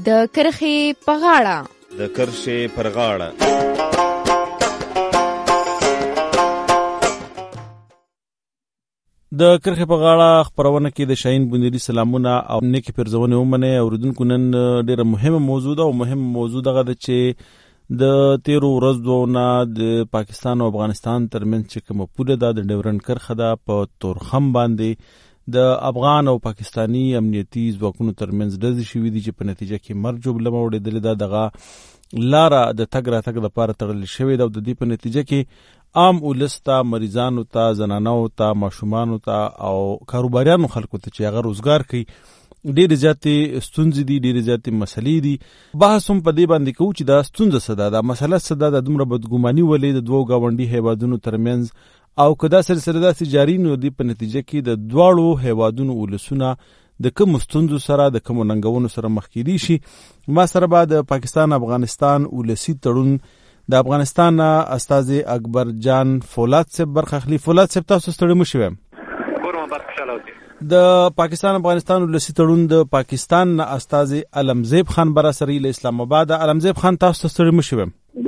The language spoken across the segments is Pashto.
د کرښې په غاړه. د کرښې پر غاړه. د کرښې په غاړه خپرونه کې د شاهین بندری سلامونه او نیکی پرزونه ومنه. اوریدونکو نن ډیره مهمه موضوع ده او مهمه موضوع دغه ده چې د 13 ورځو نه د پاکستان او افغانستان ترمنځ چې کومه پوله ده د ډیورنډ کرښه ده په تورخم باندې د افغان او پاکستانی امنیتي ځواکونو ترمنځ ډزې شوې دي چې په نتیجه کې مرګ جوړه وړېدلې ده. دغه لاره د تګ راتګ لپاره تړل شوې ده او د دې په نتیجه کې عام ولس ته، مریضانو ته، زنانو ته، ماشومانو ته او کاروباریانو خلکو ته چې هغه روزګار کوي ډېرې زیاتې ستونزې دي، ډېرې زیاتې مسلې دي. بحث هم په دې باندې کوو چې دا ستونزه څه ده، دا مسله څه ده، د دومره بدګماني ولې د دوو ګاونډي هیوادونو ترمنځ او که دا سلسله داسې جاري نو دې په نتیجه کې د دواړو هیوادونو ولسونه د کومو ستونزو سره، د کومو ننګونو سره مخ کېدی شي. ما سره به د پاکستان افغانستان ولسي تړون د افغانستان استازي اکبر جان فولاد صاحب برخه اخلي. فولاد صاحب تاسو ستړي مو شوم. د پاکستان افغانستان ولسي تړون د پاکستان استازي علمزیب خان براسري له اسلام آباد. علمزیب خان تاسو ستړي مو شوم.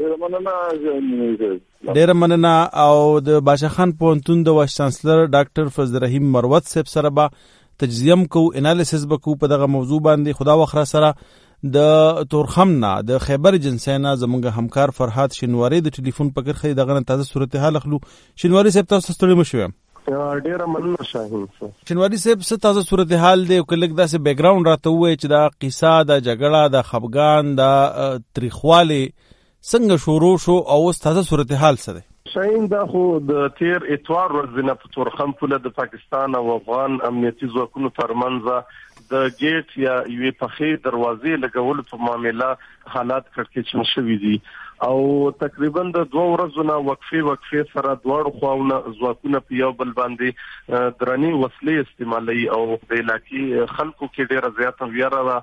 ډیره مننه. او د بادشاه خان پوهنتون د وایس چانسلر ډاکټر فضل رحیم مروت صاحب سره به تجزیه کو، انالیسس بکو په دغه موضوع باندې. خدا وخره سره د تورخم نه د خیبر جنسي نه زمونږ همکار فرحات شینواری د ټلیفون په کرخه دغه تازه صورتحال اخلو. شینواری صاحب تاسو ستړي مو شوم. ډیره مننه شاهین صاحب. شینواری صاحب څه تازه صورتحال دی او کله داسې بیک گراوند راته وای چې دا قصه د جګړه د خفګان د تاریخوالي څنګه شروع شو او اوس تازه صورتحال څه دی؟ شاهین دا خو د تیر اتوار ورځ نه په تورخم پوله د پاکستان او افغان امنیتي ځواکونو ترمنځ د گیټ یا یوې پخې دروازې لګولو په معاملې حالات کړکېچن شوي دي او تقریبا د 2 ورځو نه وقفه سره دواړو خواونه ځواکونه په یو بل باندې درنې وسلې استعمالوي او د علاقې خلکو کې ډیره زیاته ویره ده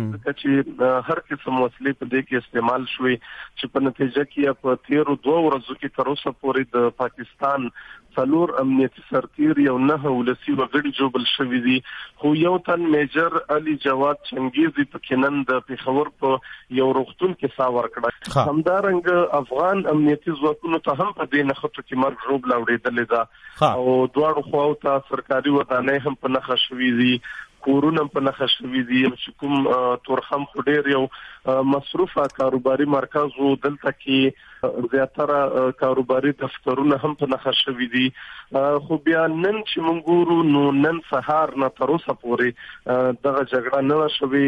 چې هر قسم وسلې په دې کې استعمال شوي چې په نتیجه کې په 2 ورځو کې تر اوسه پورې د پاکستان څلور امنیتي سرتیر یو 9 ولسي وګړي جوړل شوي دي. خو یو تن میجر علي جواد چنګیزي په کینن د پیښور په یو روغتون کې سا ورکړه. همدارنګ افغان امنیتي ځواکونو ته هم په دې نخښو کې مرګ جوړ لاوړېدل ده او دواړو خواو ته سرکاري ودانۍ هم په نخښه شوي دي، کورونه په نخښه شوي دي چې کوم تورخم خو ډېر یو مصروفه کاروباري مرکز و، دلته کې زیاتره کاروباري دفترونه هم په نخښه شوي دي. خو بیا نن چې موږ ګورو نو نن سهار نه تر اوسه پورې دغه جګړه نه شوي،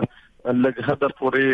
لږ حد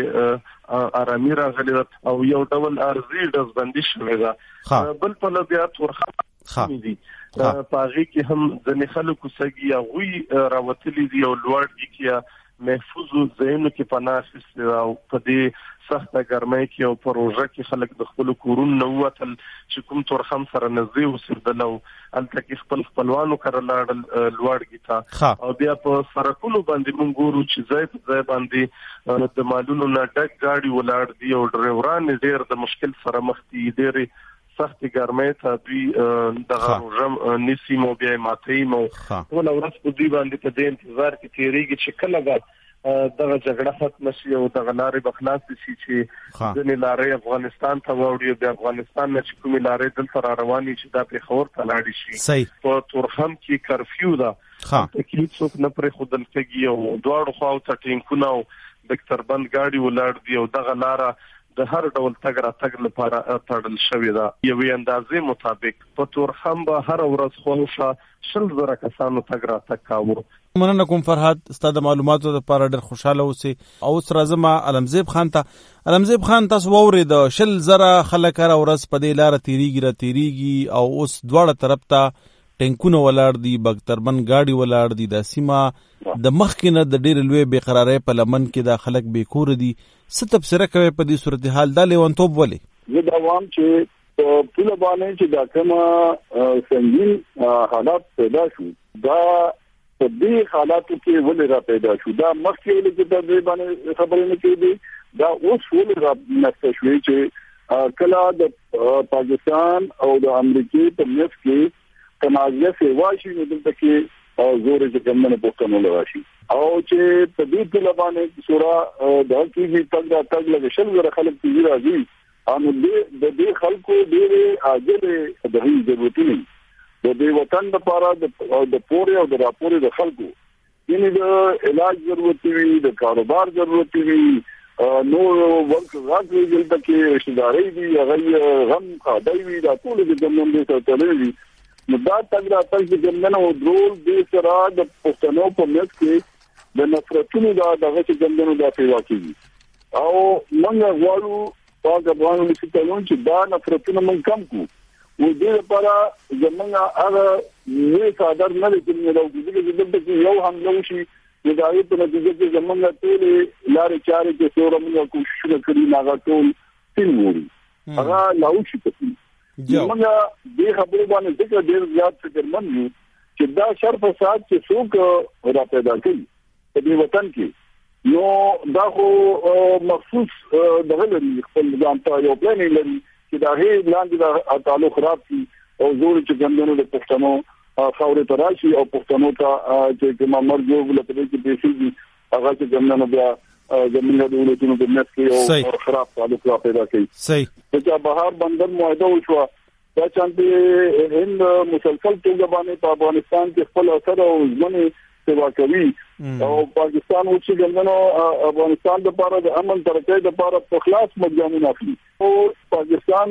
پورې آرامي راغلې ده او یو ډول ارزي ډزبندي شوې ده. بل په بیا تورخم دي پاغي کې هم ځنې خلکو سګي یا غوي راوتلي دي او لوړ دي کې محفوظ ځایونو کې پناه اخیستي او په دې سخته ګرمۍ کې او پروژه کې خلک د خپل کورونو نه وتل چې کوم تورخم سره نږدې اوسېدل او هلته کې خپلوانو کره لاړل لوړ تا او بیا په سړکونو باندې موږ ګورو چې ځای په ځای باندې د مالونو نه ډک ګاډي ولاړ دي او ډرایوران ډېر د مشکل سره مخ دي، ډېر سخت ګرمۍ ته دوی دغه روژم نیسي مو بیا ماتوي مو ټوله ورځ په دوی باندې په دې انتظار کې تېرېږي چې کله به دغه جګړه ختمه شي او دغه لارې به خلاصې شي چې ځینې لارې افغانستان ته واوړي او د افغانستان نه چې کومې لارې دلته را روانې چې دا پېښور ته لاړې شي. په تورخم کې کرفیو ده، تکلیف څوک نه پرېښودل کېږي او دواړو خواو ته ټینکونه او بکتربند ګاډي ولاړ دي او دغه لاره د هر ډول تګ راتګ لپاره تړل شوې ده. یوې اندازې مطابق په تورخم به هر ورځ خواوشا 100,000 کسانو تګ راتګ کاوه. مننه کوم فرحات، ستاسو معلوماتو لپاره ډېر خوشاله اوسئ. او اوس راځم علمزیب خان ته. علمزیب خان تاسو واورید 100,000 خلک هر ورځ په دې لار تیریږي او اوس دواړه طرف ته ټینکونه ولاړ دي، بکتربند ګاډي ولاړ دي. د سیمه د مخکې نه د ډېرې لوی بېقرارۍ په لمن کې د خلک بېکوره دي. څه تبصره کوي په دې صورتحال؟ دا لیونتوب ولې؟ زه دا وایم چې په پوله باندې چې دا کومه سنگین حالات پیدا شو، دا په دې حالاتو کې ولې را پیدا شو؟ دا مخکې ولې چې د دې باندې خبرې نه کېدې، دا اوس ولې را نشته شوې چې کله د پاکستان او د امریکای په منځ کې تنازع سیوا شي نو دلته کې او زور چې کومه پښتنو لراشي او چې په دې په لبانې سورا د کیږي تګ لږ شل غره خلک چې راځي ان د خلکو ډېر اجل د هیڅ ضرورت نه د دې وطن لپاره د پوري او د راپوري د خلکو یعنی د علاج ضرورت وي د کاروبار ضرورت وي نو ورک راځي دلته کې رشتہداري دي هغه غم خدای وي دا ټول د جنن دي تللی نو دا تګ چې جنن او درول دې سره د پښتنو په مت کې د نفرتونو دا دغه چې جنن دا پیدا کیږي او موږ غواړو په افغانو لسیتلون چې دا نفرتونه موږ کم کو و دې لپاره زمونږ هغه نه صادر نه لري نو د دې یو هم نو شي د دایو په نتیجه کې زمونږ ټول لارې چارې چې څوره موږ کوشش کړی نه غاټول سیموري هغه لاو شي پتی زمونږ دې خبرو باندې ذکر ډیر زیات فکرمن یو چې دا شر فساد چې څوک را پیدا کړي په دې وطن کې نو دا خو مخصوص دغه لري خپل ځان ته یو پلان لري چې دا هي لاندې د تعلق خراب شي او زور چې ګندنو د پښتنو خاورې ته راشي او پښتنو ته چې کومه مرجو ولته کې پیسې هغه چې ګندنو بیا زمونږ د ولایتونو په نت کې او خراب تعلق پیدا کوي صحیح چې بهار بندر معاهده وشو دا چې هند مسلسل توګه باندې په افغانستان کې خپل اثر او ځمنه سیوا کوي او پاکستان چې ګندنو افغانستان لپاره د امن ترقۍ لپاره په خلاص مجامین اخلي او پاکستان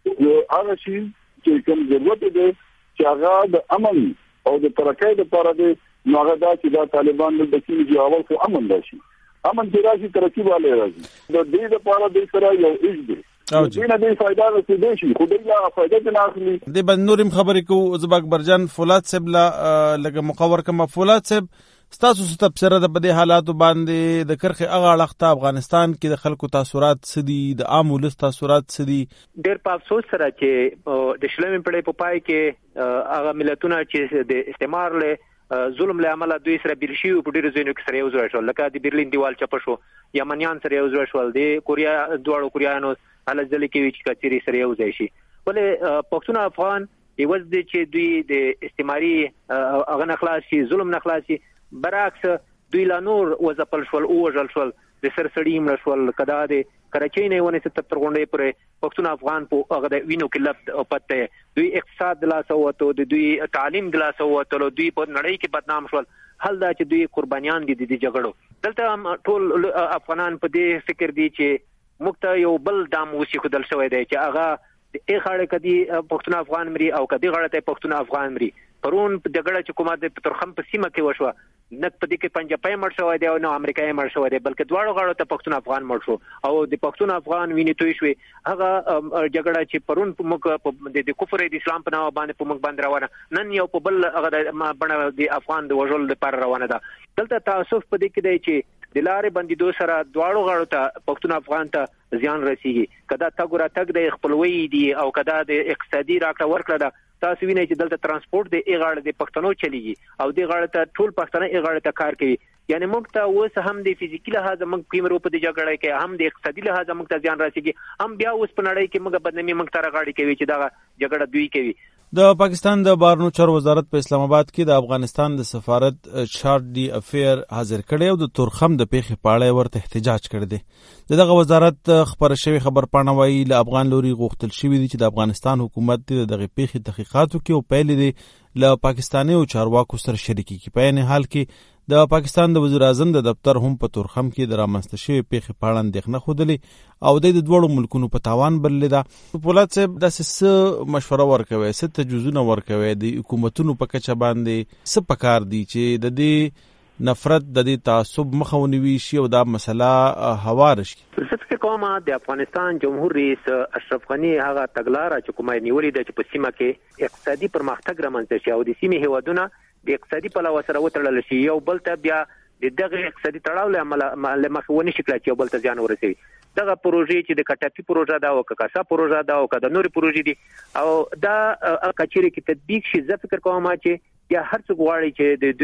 هغه شي چې کوم ضرورت دی چې هغه د امن او د ترقۍ لپاره دی نو هغه دا چې د طالبان د دکې جواب خو امن راشي امن چې راشي ترقۍ والے راځي د دې لپاره د سره یو ایج دی او دینه دې فائدہ رسیدي شي خو دې لا فائدہ نه اخلي د بنورم خبرې کو زباک برجان فولاد صاحب لا لګه مقور کما فولاد صاحب ستاسو ستبصره د بده حالاتو باندې د کرخه اغه اړخته افغانستان کې د خلکو تاثیرات سدي د عام ولس تاثیرات سدي ډېر په افسوس سره چې د شلمې پړې په پای کې هغه ملتونه چې د استعمار له ظلم له عمله دوی سره بیرشي په ډېر ځینو کې سره یو ځای شو لکه د برلین دیوال چپ شو یمنیان سره یو ځای شو د کوریا دوړو کوریانو حالت ځل کې چې کچيري سره یو ځای شي ولې پښتون افغان یوز دي چې دوی د استعماري هغه نخلاصي ظلم نخلاصي برعکس دوی لا نور وځپل شول او وژل شول د سرسړی مړ شول کدا د کراچۍ نه ونه 70 غونډې پرې پښتون افغان په هغه د وینو کې لفت پته دوی اقتصاد د لاس وته د دوی تعلیم د لاس وته دوی په نړۍ کې بدنام شول حل دا چې دوی قربانيان دي د جګړو دلته ټول افغانان په دې فکر دي چې مکته یو بل دام وسی خدل شوی دی چې هغه ای خاړه کدي پښتون افغان مري او کدي غړته پښتون افغان مري پرون په دغه حکومت په ترخم په سیمه کې وشو نه په دې کې پنجابي مړ شو دی او نه امریکایي مړ شو دی بلکې دواړو غړو ته پښتون افغان مړ شو او د پښتون افغان ویني توي شوی هغه جګړه چې پرون په موږ د کفر د اسلام په نامه باندې په موږ باندې روانه نن یو په بل هغه بڼه د افغان د وژل لپاره روانه ده دلته تاسف په دې کې دی چې د لارې بندیدو سره دواړو غړو ته پښتون افغان ته زیان رسیږي کدا تګ را تګ د خپلوي دي او کدا د اقتصادي راکړه ورکړه ده تاسو وینئ چې دلته ترانسپورت د ایغاړه د پښتنو چلیږي او د غاړه ته ټول پښتنه ایغاړه ته کار کوي یعنی موږ ته اوس هم د فزیکي لحاظ موږ کیمرو په دې جګړه کې هم د اقتصادي لحاظ موږ ته ځان راسيږي هم بیا اوس په نړۍ کې موږ بدنامي موږ ته راغړي کوي چې دا جګړه دوی کوي د پاکستان د بهرنیو چارو وزارت په اسلام آباد کې د افغانستان د سفارت چارټ دی افیر حاضر کړي او د تورخم د پیښې په اړه ورته احتجاج کړی دی دغه وزارت خبر شوی خبر پاڼه وایي له افغان لوري غوښتل شوی دی چې د افغانستان حکومت دغه پیښې تحقیقات وکړي او پیل دی له پاکستاني او چارواکو سره شریکي کی په نه حال کې د پاکستان د وزیر اعظم د دفتر هم په تورخم کې د رامنځته شوی پیښې په اړه اندېښنه خوده او د دوړو ملکونو په تاوان بلل ده پولاد صاحب د څه مشوره ورکوي څه تجویزونه ورکوي د حکومتونو په کچه باندې څه پکار دي چې د دې نفرت د دې تعصب مخاونوي شي او دا مسله هوار شي فلسفه کومه د افغانستان جمهور رئیس اشرف غنی هغه تګلارې چې کومه نیولې ده چې په سیمه کې اقتصادي پرمختګ رامنځته شي او د سیمې هیوادونه د اقتصادي پلوه سره وتړل شي یو بل ته بیا د دغه اقتصادي تړاو له مخونی شکل چې یو بل ته ځان ورسوي دغه پروژې چې د کټاپی پروژه دا او کاسا پروژه دا او د نوري پروژې دي او دا کچېره کې تطبیق شي زه فکر کوم چې یا هر څوک غواړي چې د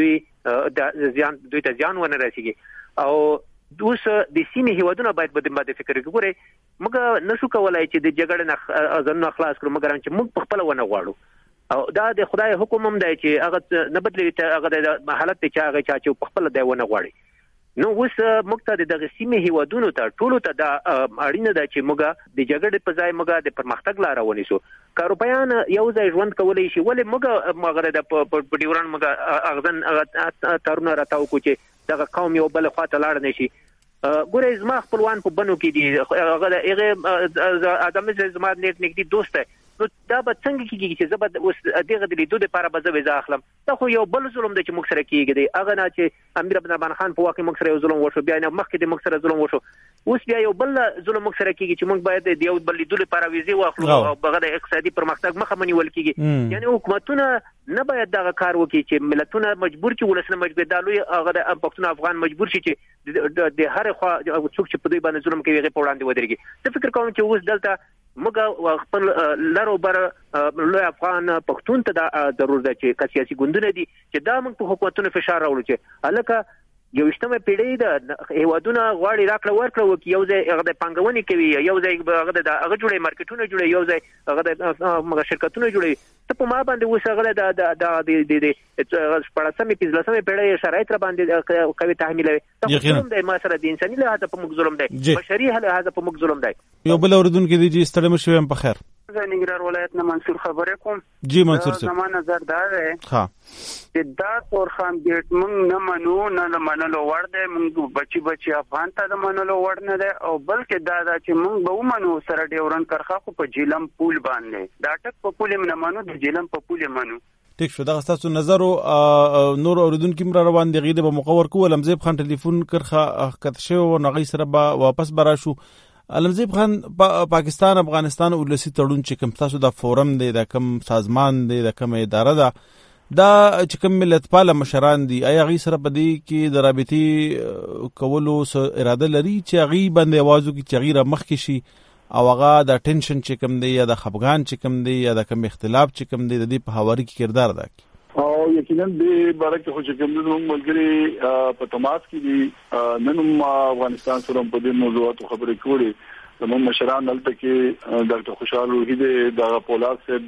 دوی ته ځان ونه رسیږي او اوس د سیمې هیوادونه باید بده فکر وکړي موږ نشو کولای چې د جګړې نه ځان خلاص کړو مګر چې موږ په خپل ونه غواړو او دا د خدای حکم هم دی چې هغه نه بدلی ته هغه د حالت ته چا چې په خپل دی ونه غواړي. نو اوس موږ ته دغه سیمې هیوادونو ته ټولو ته دا اړینه ده چې موږ د جګړې په ځای موږ د پرمختګ لار ونیسو. کاروبایان یو ځای ژوند کولای شي، ولې موږ مغره د په ډیوران موږ اغزن تارونه راتاو کو چې دغه قوم یو بل خواته لاړ نشي. ګورې زما خپلوان په بنو کې دي، هغه ادم زما نږدې دوست دی. نو دا به څنګه کېږي چې زه به اوس دغه د لیدو لپاره به زه ویزه اخلم؟ دا خو یو بل ظلم دی چې موږ سره کېږي دی. هغه نه چې امیر عبدالرحمن خان په واقع موږ سره یو ظلم وشو، بیا نه مخکې د موږ سره ظلم وشو، اوس بیا یو بل ظلم موږ سره کېږي چې موږ باید د یو بل لیدو لپاره ویزه واخلو او هغه د اقتصادي پرمختګ مخه منیول کېږي. یعنی حکومتونه نه باید دغه کار وکړي چې ملتونه مجبور چې ولسنه مجبور دالوي هغه د پښتون افغان مجبور شي چې د هر خوا څوک چې په دوی باندې ظلم کوي هغه په وړاندې ودرېږي. زه فکر کوم چې اوس دلته موږ خپل لارو بر لوی افغان پښتون ته دا ضرور ده چې سیاسي ګوندونه دي چې دا موږ په حکومتونو فشار راوړو چې الکه یوشتمه پیړۍ د هیوادونو غواړي راکړه ورکړه وکړي، یو ځای هغه د پانګونې کوي، یو ځای هغه د هغه جوړي مارکیټونه جوړي، یو ځای هغه د شرکتونه جوړي. ته په ما باندې اوس هغه د 14مې 15مې پیړۍ شرایط را باندې کوي تحمیلوي. دا ظلم دی، ما سره د انساني لحاظ په موږ ظلم دی، بشري لحاظ په موږ ظلم دی. یو بل اوریدونکو دی چې ستړي مشوي هم په خیر. زه ننګرهار ولایت نه منصور خبرې کوم. جی منصور صاحب، زما نظر دا دی چې دا تورخم ګیټ موږ نه منو، نه منلو وړ دی، موږ بچي افغان ته د منلو وړ نه دی، او بلکې دا چې موږ به ومنو سره ډیورن کرخه خو په جیلم پول باندې دا ټک په پول نه منو، د جیلم په پول منو. ټیک شو. دغه تاسو نظر او نور اوریدونکو مر روان دی غیده به مقور کو لمزیب خان ټلیفون کرخه کته شو او نغی سره به واپس براشو. علمزیب خان، پاکستان افغانستان ولسی تړون چې کوم تاسو د فورم دی، د کوم سازمان دی، د کوم اداره ده، دا چې کوم ملتپاله مشران دي، آیا غي سره په دې کې د رابطي کولو اراده لري چې غي باندې आवाज وکړي چې غیره مخ کې شي او هغه د ټینشن چې کوم دی یا د خفګان چې کوم دی یا د کوم اختلاف چې کوم دی د دې په حواله کې کردار ادا کوي؟ او یقینا د برکه خو چې کوم د ملګری په تماس کې دي، نن افغانستان سره په دې موضوعاتو خبرې کړې. زموږ مشران دلته کې ډاکټر خوشحال وحید، د پولاد صاحب،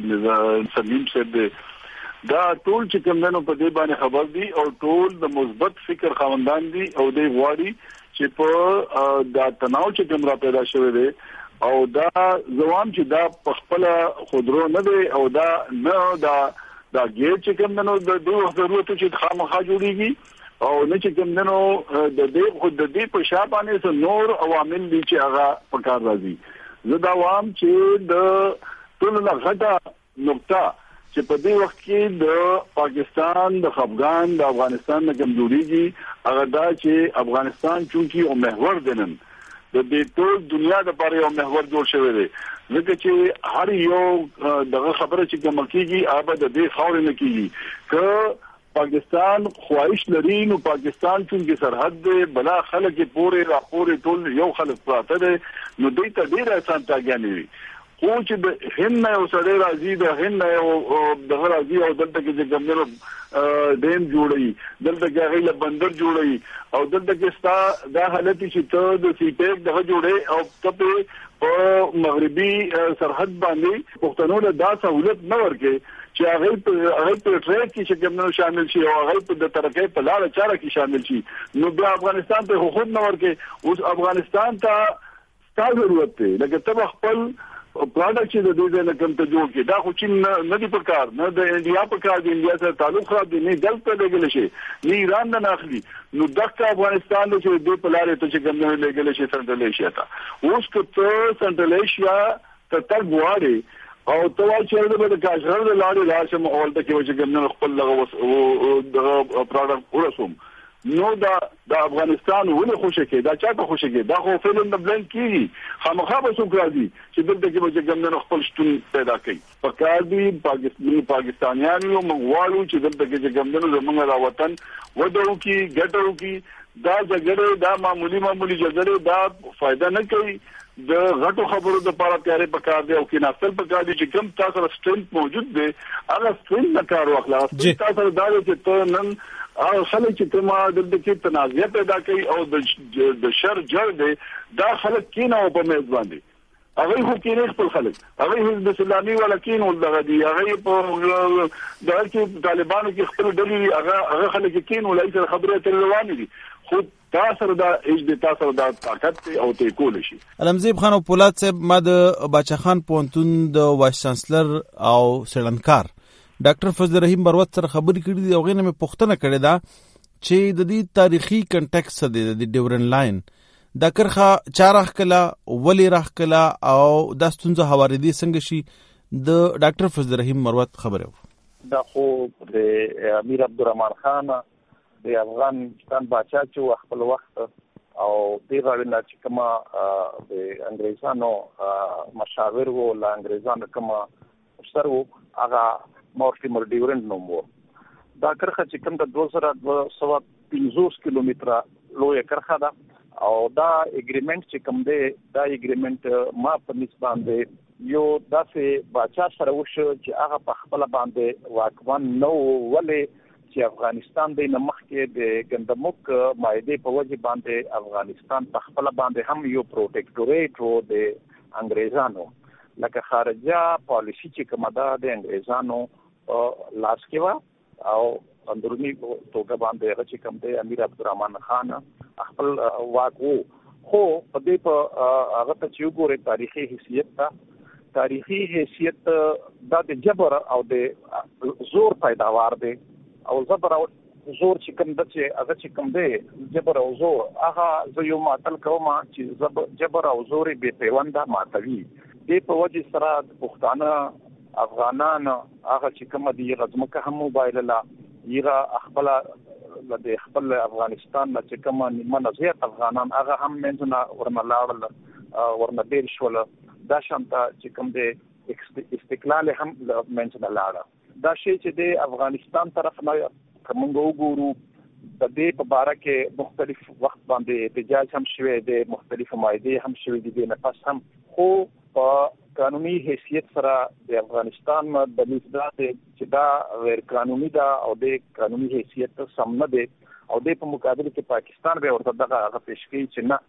د سلیم صاحب، دا ټول چې کوم نن په دې باندې خبر دي او ټول د مثبت فکر خاوندان دي او د غواړي چې په دا تناو چې کوم را پیدا شوی دی او دا زوام چې دا په خپل خودرو نه دی او دا نه دا ګیر چې کوم نو د دوه ضرورت چې خامخا جوړیږي او نه چې کوم نو د دې خود د دې په شابانه سره نور عوامل دي چې هغه په کار راځي. زه دا وام چې د ټول نه غټه نقطه چې په دې وخت کې د پاکستان، د افغان، د افغانستان نه کمزوريږي هغه دا چې افغانستان چونکی او محور دنن د دې ټول دنیا د لپاره یو محور جوړ شوی دی، ځکه چې هر یو دغه خبره چې کوم کیږي هغه د دې خاور نه کیږي که پاکستان خواهش لري. نو پاکستان چونکی سرحد دی، بلا خلک پورې راپورې ټول یو خلک پراته دي، نو دوی ته ډیر آسان تاګانی وي. خو چې د هند یو سړی راځي، د هند یو دغه راځي او دلته کې چې ګمنو دیم جوړي، دلته کې هغه بندر جوړي او دلته کې ستا دا حالت چې ته د سیټیک دغه جوړي او ته په مغربي سرحد باندې پښتنو له دا سہولت نه ورکې چې هغه په ټریک کې چې ګمنو شامل شي او هغه په د ترکې په لاړه چاره کې شامل شي. نو بیا افغانستان ته خود نه ورکې، اوس افغانستان ته ستاسو ضرورت دی لکه ته خپل پروډکټ چې د دوی نه کوم ته جوړ کې. دا خو چې نه دی په کار، نه د انډیا په کار دی، انډیا سره تعلق خراب دی، نه دلته لګل شي، نه ایران نه اخلي. نو دغه افغانستان چې د په لارې ته چې کوم نه لګل شي سنټرل ایشیا ته، اوس که سنټرل ایشیا ته تر غواړي او ته وایي چې د کاشغر د لارې راشم او ولته کې چې کوم نه خپل دغه پروډکټ ورسوم، نو دا افغانستان ولې خوشی کې دا چاته خوشی کې دا خو فلم د بلنک کیږي خامخا به څوک راځي چې دلته کې به ګمنه خپل شتون پیدا کوي. پکار دي پاکستانیان یو مغوالو چې دلته کې ګمنه زمونږ را وطن ودو کې ګټو کې دا جګړه دا معمولی جګړه دا فائدہ نه کوي. د غټو خبرو د لپاره تیارې پکار دی او کې ناسل پکار دي چې کوم تاسو سره سټرنث موجود دی هغه سټرنث نه کار واخلا. تاسو دا چې ته نن خلک چې تما د کې تنازع پیدا کوي او د شر جړ دی دا خلک کینه او په میز باندې هغه خو کې خپل خلک هغه حزب اسلامي ولکین ولغه دي هغه په دغه کې طالبانو کې خپل ډلې هغه خلک کې ولای سره خبره تر روانې دي خو تاسو دا تاسو دا طاقت او ته کول شي. علمزیب خان او پولاد صاحب ما د باچا خان پونتون د وایس چانسلر او سړنکار ډاکټر فضل رحیم بروت سره خبرې کړې دي او غینه مې پوښتنه کړې ده چې د دې تاریخي کنټیکس د ډیورن لاین دا کرخه چارخ کلا ولی راخ کلا او د ستونزه حواردي څنګه شي د ډاکټر فضل رحیم مروت خبره دا خو د امیر عبدالرحمن خان د افغانستان بادشاہ چې خپل وخت او د غوښنه چې کما د انګریزانو مشاور وو لا انګریزانو کما سر وو هغه مورټیمر ډیورن نوم وو دا کرخه چې کوم د 2250 کیلومتره لوی کرخه ده او دا اګریمنت چې کوم دی دا اګریمنت ما په نسبت باندې یو داسې بادشاہ سره وشو چې هغه په خپل باندې واکمن نو ولې چې افغانستان د نمخ کې د ګندمک مایده په وجه باندې افغانستان په خپل باندې هم یو پروټیکټوریټ وو د انګریزانو لکه خارجه پالیسی چې کومه ده د انګریزانو لاس کې و او اندرونی توګه باندې هغه چې کوم دی امیر عبدالرحمن خان خپل واکو خو په دې په هغه ته چې وګوره تاریخي حیثیت دا د جبر او د زور پیداوار دی او زبر او زور چې کوم د چې هغه چې کوم دی جبر او زور هغه زه یو ماتل کوم چې جبر او زور به پیونده ماتوي دې په وجه سره د پښتانه افغانان هغه چې کوم دی غزمکه هم موبایل لا یرا خپل افغانستان چې کوم منځه افغانان هغه هم منځنه ورنلاړل ورنه ډیر شول دا شانته چې کوم دی استقلال هم منځنه لاړل دا شی چې د افغانستان طرف نه کومو وګورو د دې په اړه کې مختلف وخت باندې احتجاج هم شوی دی مختلف مایده هم شوی دي نه پس هم خو په قانوني حیثیت سره د افغانستان د نسبت چې دا غیر قانوني ده او د قانوني حیثیت سم نه دی او د په مقابل کې پاکستان به ورته دغه پیش کوي چې نه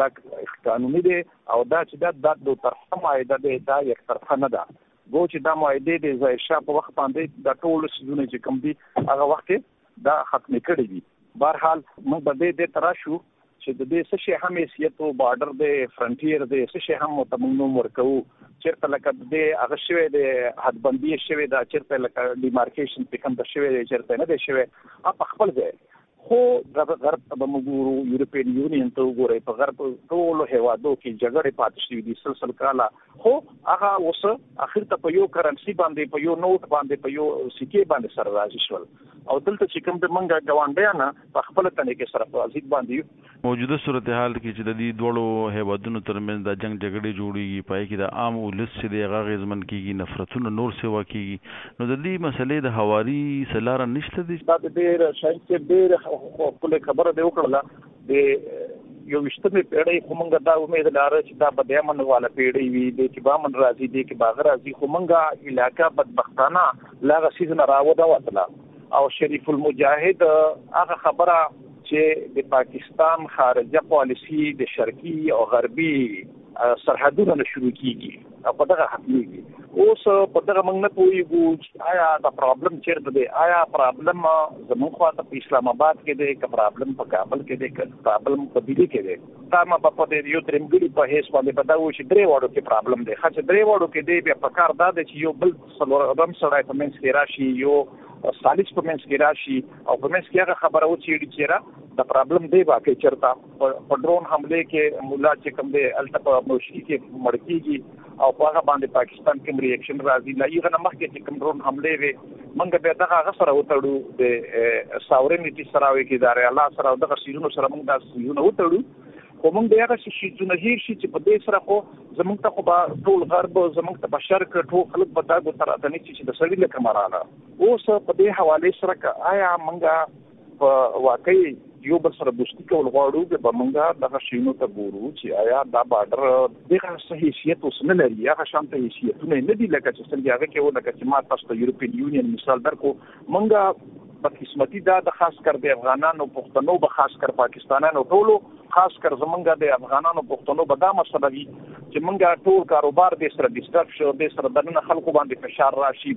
دا قانوني دی او دا چې دا د طرفه مایده دی دا یک طرفه نه ده گو چې دا معاهده د ظاهر شاه په وخت باندې د ټول سيزونه چې کوم دي هغه وخت دا ختم کړی دي بهرحال موږ به دې تراشو چې د دې څه شي هم حیثیت او بارډر د فرنټیر د څه شي هم متمنو ورکو چیرته لکه د هغه شوی د حدبندي شوی دا چیرته لکه ډیمارکیشن په کوم د شوی چیرته نه دی شوی په خپل ځای خو د غرب په موږ یورپین یونین ته وګورئ په غرب ټول هیوادو کې جګړې پاتې شوې دي سلسله کاله خو هغه اوس اخر ته په یو کرنسي باندې په یو نوٹ باندې په یو سکه باندې سره راځي شول او دلته چې کوم د منګه ګوانډیانه په خپل تنه کې سره په ازید باندې موجوده صورتحال کې چې د دې دوړو هیوادونو ترمنځ د جنگ جګړې جوړیږي پای کې د عام ولس چې د هغه غزمن کېږي نفرتونه نور سیوا کېږي نو د دې مسلې د حواري سلاره نشته دي دا ډېر شاید ډېر خپل خبره دی وکړه د یو وشتمه پیړۍ کومنګ دا امید لاره چې دا بده من والا پیړۍ وي د چې با من راځي د کې باغ راځي کومنګ علاقہ بدبختانه لاغه سیزن راوده وتلا او شریف المجاهد هغه خبره چې د پاکستان خارجه پالیسی د شرقي او غربي سرحدونو نه شروع کیږي او په دغه حقيقي اوس په دغه موږ نه پوهیږو آیا دا پرابلم چیرته دی آیا پرابلم زموږ خواته په اسلام آباد کې دی که پرابلم په کابل کې دی که پرابلم په دلی کې دی دا ما په دې یو درمګړي په هیڅ باندې بداوي چې درې وړو کې پرابلم دی خاصه درې وړو کې دی بیا په کار دا دی چې یو بل څلورم سړی په منځ کې راشي یو سالس په منځ کې راشي او په منځ کې هغه خبره و چې ډیره دا پرابلم دی واقعي چرته په ډرون حمله کې مولا چې کوم دی الټا موشي کې مړکیږي او په هغه باندې پاکستان کې ریاکشن راځي لا یې نه مخکې چې کوم ډرون حمله وي موږ به دغه سره وتړو د ساورنټي سره وي کې دار الله سره دغه شیرونو سره موږ دا شیرونو وتړو کوم د هغه شي چې هیر شي چې په دې سره خو زمونږ ته خو ټول غرب زمونږ ته بشر ټول خلک په تاسو تر اته نه چې د سړي لکه مراله اوس په دې حواله سره آیا موږ په واقعي یو بل سره دوستي کول غواړو به موږ دغه شینو ته ګورو چې آیا دا بارډر دغه صحیحیت اوس نه لري هغه شانته حیثیتونه نه دي لکه چې څنګه هغه کې و لکه چې ما تاسو ته یورپین یونین مثال درکو موږ بدقسمتي دا د خاص کر د افغانانو پښتنو به خاص کر پاکستانانو ټولو خاص کر زمونږ د افغانانو پښتنو به دا مسله وي چې موږ ټول کاروبار د سره ډیسټرب شو، د سره دنه خلکو باندې فشار راشي،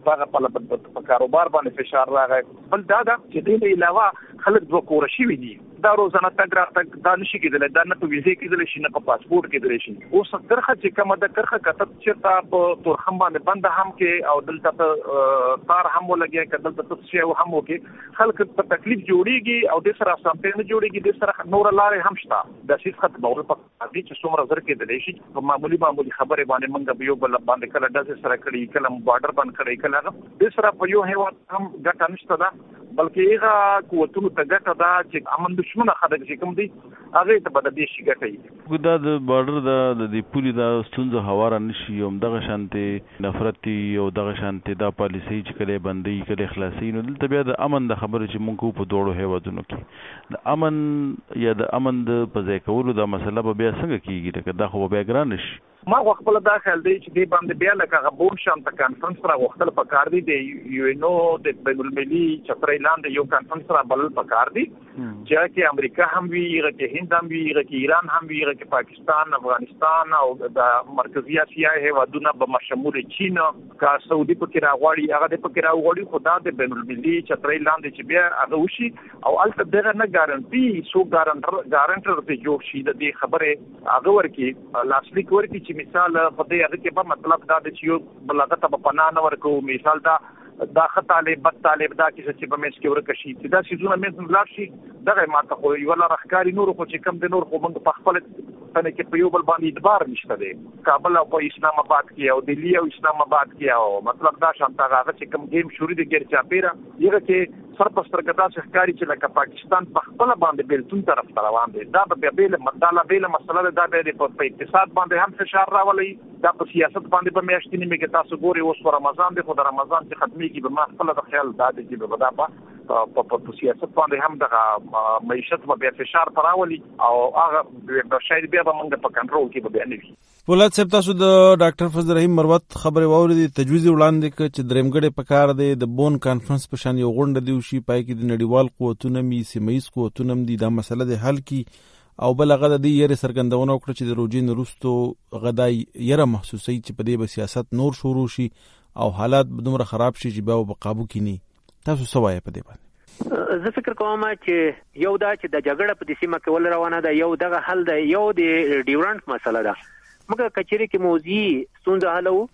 په کاروبار باندې فشار راغی. بل دا چې دې نه علاوه خلک دوه کور شي وي دي، دا روزانه تګ راتګ دا نشي کېدلی، دا نه په ویزې کېدلی شي نه په پاسپورت کېدلی شي. اوس کرخه چې کومه ده کرخه کته چېرته په تورخم باندې بنده هم کې او دلته ته تار هم ولګي که دلته ته شی هم وکړي، خلک په تکلیف جوړیږي او د سره اسانتیا نه جوړیږي، د سره نور لارې هم شته. د شي ختمول په دې چې څومره زر کېدلی شي په معمولی خبرې باندې موږ یو بل باندې کله ډز سره کړي، کله بارډر باندې کړي، کله د سره په یو هیواد هم ګټه نشته ده، بلکې هغه قوتونو ته ګټه ده چې امن دشمنه خلک چې کوم دي هغه ته به د دې شي ګټي. دا د بارډر د پولی دا ستونزه هواره نشي او دغه شانتي نفرتي او دغه شانتي دا پالیسي چې کله بندي کله خلاصي، نو دلته بیا د امن د خبرې چې موږ په دوړو هیوادونو کې د امن یا د امن د پځای کولو دا مسله به بیا څنګه کیږي؟ لکه دا خو بیا ګران نشي. ما خپل دا خیال دی چې دې باندې بیا لکه غبون شانته کانفرنس را وختل پکار دی، د یو ان او د بین المللي چترۍ لاندې یو کانفرنس را بلل پکار دی چې کې امریکا هم وي، کې هند هم وي، کې ایران هم وي، کې پاکستان، افغانستان او د مرکزی اسیا هیوادونه به مشمول چین کا سعودي پکې راغواړي، هغه د پکې راغواړي، خدا د بین المللي چترۍ لاندې چې بیا هغه وشي او البته دغه نه ګارانټي سو ګارانټر ته جوړ شي د دې خبره هغه ورکی لاسلیک ورکی چې مثال په دې هغه کې په مطلب دا چې یو بلغت په پناه نه ورکو، مثال دا خطالب بد طالب دا چې په مېس کې ورکشي چې دا سيزونه مېز ملار شي دغه ماته خو یو لاره ښکاری نور خو چې کم د نور خو موږ په خپل تنه کې په یو بل باندې اعتبار نشته دی. کابل او په اسلام آباد کې او دلی او اسلام آباد کې او مطلب دا شانته هغه چې کم گیم شوري د ګر چاپیره یغه کې سر پسترګدا ښکاری چې لکه پاکستان په خپل باندې بیلتون طرف روان دی. دا به بیل مداله بیل مسله دا به په اقتصاد باندې هم فشار راولي، دا په سیاست باندې په میاشتنی میګه تاسو ګوري اوس په رمضان دی، خو د رمضان چې ختميږي به ما خپل د خیال دا دی چې به دا په سیاست باندې هم د معیشت په فشار راولي او هغه د شاید بیا به موږ په کنټرول کې به نه وي. ولادت صاحب تاسو د ډاکټر فضل رحیم مروت خبره واوري تجویز وړاندې ک چې درېمګړې پکار دی د بون کانفرنس په شان یو غونډه دی شي پای کې د نړیوال قوتونو می سیمایي قوتونو دی دا مسله د حل کی او بل غدا دی یې سرګندونه وکړه چې د روجین روستو غدای یره محسوسي چې په دې به سیاست نور شروع شي او حالات بدومره خراب شي چې به په قابو کې نه. تاسو سوای په دې باندې؟ زه فکر کوم چې یو دا چې د جګړه په سیمه کې ول روانه ده، یو دغه حل ده، یو د ډیورنټ مسله ده. موږ کچېری کې موضوعي ستونزه حل وو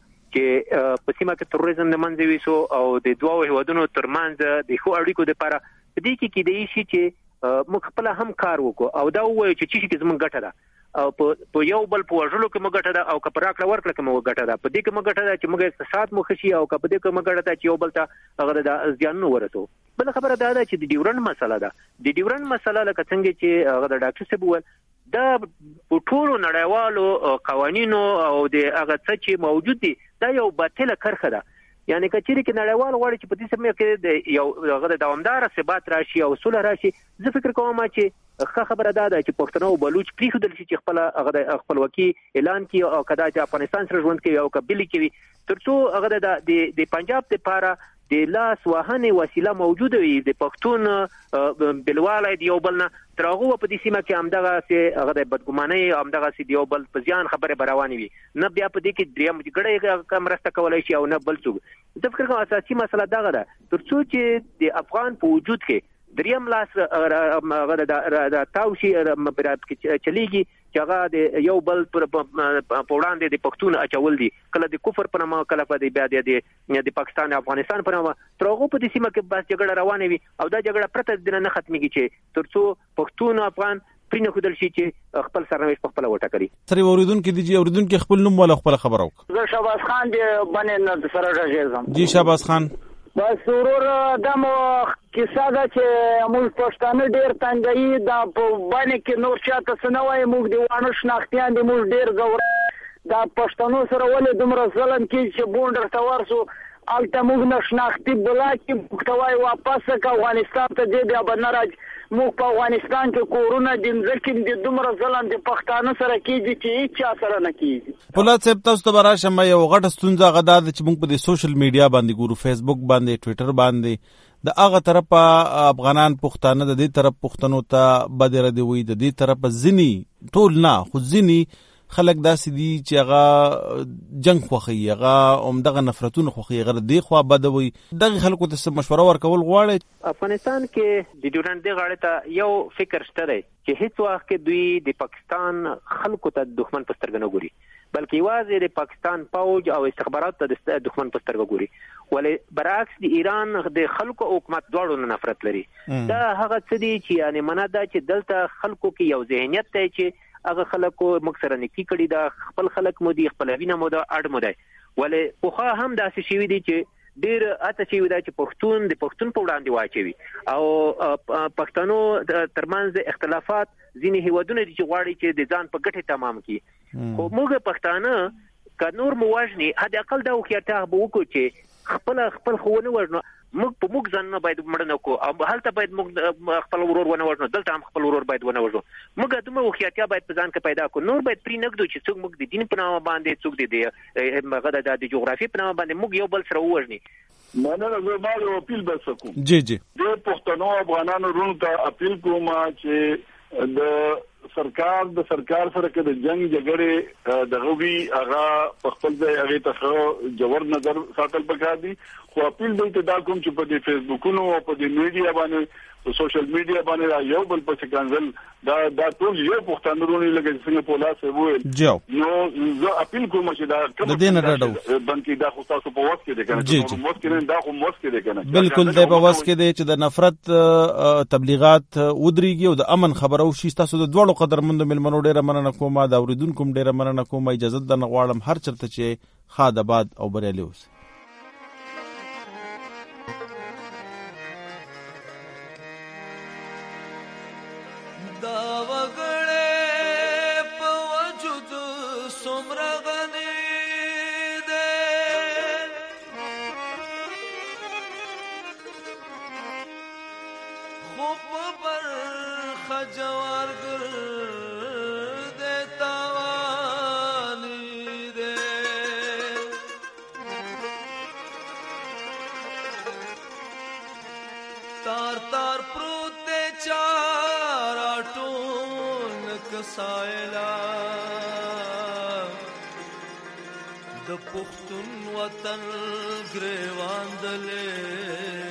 چې په سیمه کې تروریزم د منځ ویسو او د دوه هیوادونو ترمنځ د خو اړیکو لپاره په دې کې کېدای شي چې موږ خپل هم کار وکړو او دا وایي چې چې زموږ ګټه ده او په یو بل په وژلو کې موږ ګټه ده او که په راکړه ورکړه کې موږ ګټه ده، په دې کې موږ ګټه ده چې موږ اقتصاد مو خشي او که په دې کې موږ ګټه ده چې یو بل ته هغه د ځانونو ورسو. بل خبره دا ده چې د ډیورنټ مسله ده. د ډیورنټ مسله لکه څنګه چې هغه د ډاکټر صاحب وویل دا په ټولو نړیوالو قوانینو او د هغه څه چې موجود دي دا یو باطله کرخه ده. یعنی کچېری کې نړیوال غواړي چې په دې سیمه کې د یو هغه د دوامدار ثبات راشي او صلح راشي. زه فکر کوم چې خبره ده چې پښتنو او بلوچ پریښودل شي چې خپل هغه د خپلواکي اعلان کړي او کدا چې افغانستان سره ژوند کوي او قبلي کوي ترڅو هغه د پنجاب لپاره د لاس وهنې وسیله موجوده وي، د پښتون بلواله دی یو بل نه ترغه په دې سیمه کې همدغه سي هغه د بدګمانۍ همدغه سي یو بل په ځان خبره براواني وي، نه بیا په دې کې دریم جګړه کمرسته کولای شي او نه بل څه. زه فکر کوم اساسي مسله دغه ده ترڅو چې د افغان په وجود کې دریم لاس هغه د تاوشي چلیږي چې هغه د یو بل پر وړاندې د پښتون اچول دي، کله د کفر په نامه کله په بیا د پاکستان افغانستان په نامه ترغه په دې سیمه کې بس جګړه روانه وي او دا جګړه پرته د نه ختميږي چې ترڅو پښتون افغان پرې خودل شي چې خپل سرنوشت په خپل وټه کړي. سره اوریدونکو دي اوریدونکو خپل نوم ولا خپل خبر او زه شهباز خان دی باندې نه سره راځم. جی شهباز خان بس ورور دمو کیسه ده چې موږ پښتانه ډېر تنګي دا په باندې کې نور چاته سنوي موږ دی وانه شناختيان دي موږ ډېر زور دا پښتنو سره ولې دومره ظلم کوي چې بونډر ته ورسو الته موږ نشناختي بلا کې محتوای واپس کا افغانستان ته دی بیا بنراج موږ په افغانستان کې کورونه د ځکه د دومره ځلان د پښتانه سره کېږي چې هیڅ سره نه کېږي. ولادت صاحب تاسو ته راشه مې یو غټه ستونزه غدا چې موږ په سوشل میډیا باندې ګورو، فیسبوک باندې، ټوئیټر باندې د هغه طرفه افغانان پښتانه د دې طرف پښتنو ته بدره دی وي، د دې طرف ځنی ټول نه خو ځنی خلک داسې دي چې هغه جنگ خوخي، هغه همدغه نفرتونه خوخي، هغه دی خو بدوي. دغه خلکو ته مشوره ورکول غواړي. افغانستان کې د ډیورنډ دی غاړه ته یو فکر شته دی چې هیڅ وخت کې دوی د پاکستان خلکو ته دښمن په سترګه نه ګوري، بلکې یوازې د پاکستان پوج او استخبارات ته د دښمن په سترګه ګوري. ولې برعکس د ایران د خلکو او حکومت دواړو نه نفرت لري. دا هغه څه دي چې یعنی معنا دا چې دلته خلکو کې یو ذهنیت دی چې هغه خلکو موږ سره نکی کړي، دا خپل خلک مو دي، خپل وینه مو ده، اړ مو ده. ولې پوخا هم داسې شوي دي چې ډیر اته شوي دا چې پښتون د پښتون په وړاندې واچوي او پښتنو ترمنځ اختلافات ځینې هیوادونه دي چې غواړي چې د ځان په ګټه تمام کړي. خو موږ پښتانه که نور مو وژني حد اقل دا وکړه به وکړو چې خپل خونه وژنو. موږ په موږ ځان نه باید مړ نه کو، او هلته باید موږ خپل ورور ونه وژنو، دلته هم خپل ورور باید ونه وژنو. موږ دومره وخیاتیا باید په ځان کې پیدا کو. نور باید پری نګدو چې څوک موږ د دین په نامه باندې، څوک د هغه د جغرافي په نامه باندې موږ یو بل سره وژني. مننه. زه ما یو اپیل بس کوم. جی د پښتنو افغانانو رونو ته اپیل کوم چې د سرکار سره کې د جنگ جګړې د غوي هغه په خپل ځای هغه ته جوړ نظر ساتل پکار دي. خو اپیل دی ته دا کوم چې په دې فیسبوکونو او په دې میډیا باندې، په سوشل میډیا باندې یو بل په څنګه دا ټول یو پښتون رونی لګي څنګه په لاس وویل. نو زه اپیل کوم چې دا کوم د دین راډو بلکې دا خو تاسو په وخت کې دی کنه، موږ کې دا خو موږ کې دی کنه. بالکل دی په وخت کې دی چې د نفرت تبلیغات ودرېږي او د امن خبرو شي. تاسو د دوړو قدرمند ملمنو ډیره مننه کوم، دا اوریدونکو ډیره مننه کوم. اجازه ده نه غواړم هر چرته چې خاد آباد او بریالي اوسئ. د پښتون وطن ګریوان دلې